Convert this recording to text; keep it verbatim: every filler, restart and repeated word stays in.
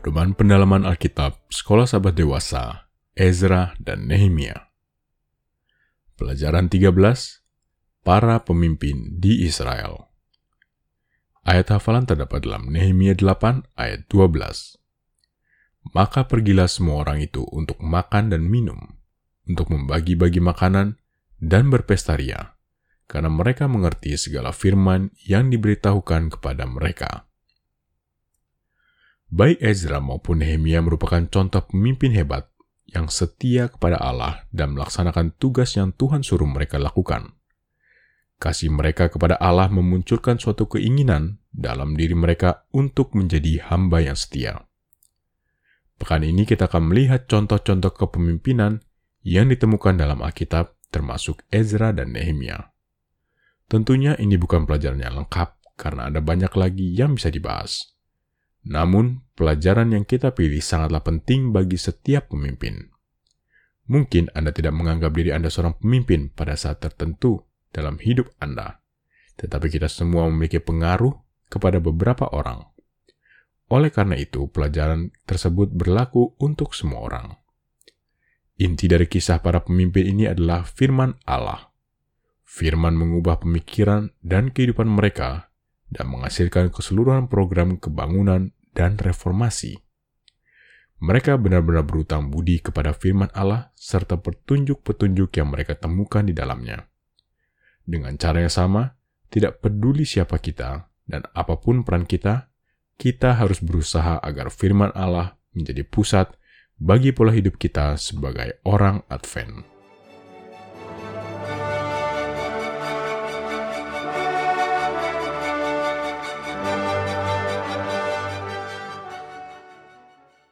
Pedoman pendalaman Alkitab Sekolah Sahabat Dewasa, Ezra dan Nehemia. Pelajaran tiga belas, Para Pemimpin di Israel. Ayat hafalan terdapat dalam Nehemia delapan ayat dua belas. Maka pergilah semua orang itu untuk makan dan minum, untuk membagi-bagi makanan dan berpesta ria, karena mereka mengerti segala firman yang diberitahukan kepada mereka. Baik Ezra maupun Nehemia merupakan contoh pemimpin hebat yang setia kepada Allah dan melaksanakan tugas yang Tuhan suruh mereka lakukan. Kasih mereka kepada Allah memunculkan suatu keinginan dalam diri mereka untuk menjadi hamba yang setia. Pekan ini kita akan melihat contoh-contoh kepemimpinan yang ditemukan dalam Alkitab, termasuk Ezra dan Nehemia. Tentunya ini bukan pelajaran yang lengkap, karena ada banyak lagi yang bisa dibahas. Namun, pelajaran yang kita pilih sangatlah penting bagi setiap pemimpin. Mungkin Anda tidak menganggap diri Anda seorang pemimpin pada saat tertentu dalam hidup Anda, tetapi kita semua memiliki pengaruh kepada beberapa orang. Oleh karena itu, pelajaran tersebut berlaku untuk semua orang. Inti dari kisah para pemimpin ini adalah firman Allah. Firman mengubah pemikiran dan kehidupan mereka dan menghasilkan keseluruhan program kebangunan dan reformasi. Mereka benar-benar berhutang budi kepada firman Allah serta petunjuk-petunjuk yang mereka temukan di dalamnya. Dengan cara yang sama, tidak peduli siapa kita dan apapun peran kita, kita harus berusaha agar firman Allah menjadi pusat bagi pola hidup kita sebagai orang Advent.